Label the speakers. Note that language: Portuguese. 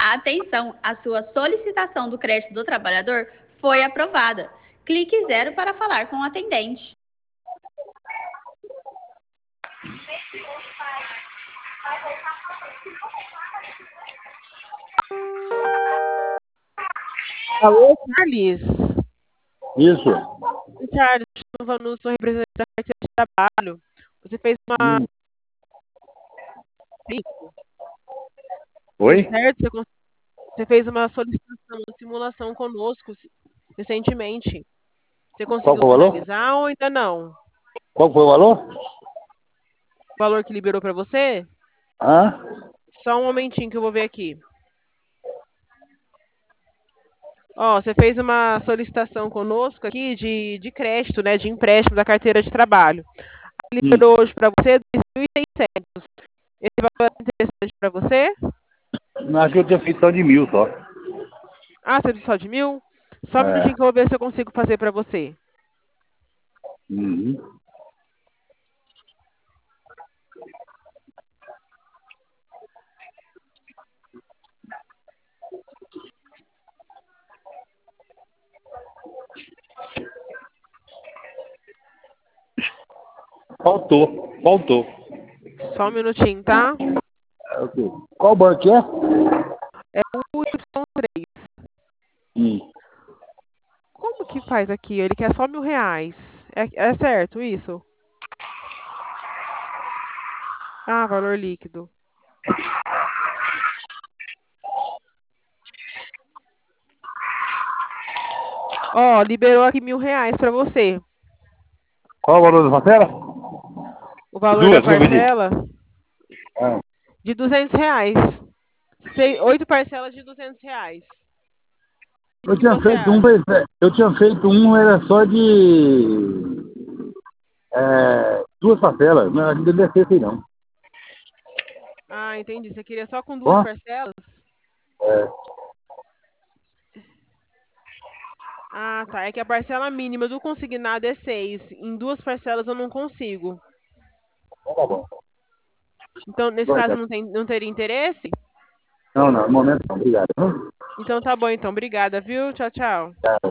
Speaker 1: Atenção, a sua solicitação do crédito do trabalhador foi aprovada. Clique 0 para falar com o atendente.
Speaker 2: Alô, Charles.
Speaker 3: Isso.
Speaker 2: Charles, eu sou representante da carteira de trabalho. Você fez uma.
Speaker 3: Oi?
Speaker 2: Certo? Você fez uma solicitação, uma simulação conosco recentemente. Você
Speaker 3: Qual
Speaker 2: conseguiu
Speaker 3: foi o valor?
Speaker 2: finalizar ou ainda não?
Speaker 3: Qual foi o valor?
Speaker 2: O valor que liberou para você?
Speaker 3: Hã?
Speaker 2: Só um momentinho que eu vou ver aqui. Ó, você fez uma solicitação conosco aqui de crédito, né? De empréstimo da carteira de trabalho. Liberou hoje para você 2.600. Esse valor é interessante para você?
Speaker 3: Não, acho que eu tinha feito só de 1.000 só.
Speaker 2: Ah, você precisa só de 1.000? Só um minutinho que eu vou ver se eu consigo fazer para você.
Speaker 3: Uhum. Faltou.
Speaker 2: Só um minutinho, tá?
Speaker 3: Ok. Qual banco que é?
Speaker 2: É o Y3. Como que faz aqui? Ele quer só R$ 1.000. É certo isso? Ah, valor líquido. Ó, liberou aqui R$ 1.000 para você.
Speaker 3: Qual o valor da parcela?
Speaker 2: O valor da
Speaker 3: Duas, vou pedir.
Speaker 2: parcela
Speaker 3: Ah.
Speaker 2: de R$ 200. 8 parcelas de R$ 200. O
Speaker 3: Eu
Speaker 2: que
Speaker 3: tinha
Speaker 2: você
Speaker 3: feito
Speaker 2: acha?
Speaker 3: era só de duas parcelas. Não, não devia ser assim, não.
Speaker 2: Ah, entendi. Você queria só com duas
Speaker 3: Ó,
Speaker 2: parcelas? Ah, tá. É que a parcela mínima do consignado é 6. Em duas parcelas eu não consigo.
Speaker 3: tá bom.
Speaker 2: Então, nesse caso, não teria interesse?
Speaker 3: Não, no momento não. Obrigado.
Speaker 2: Então tá bom, então. Obrigada, viu? Tchau, tchau.
Speaker 3: Tá.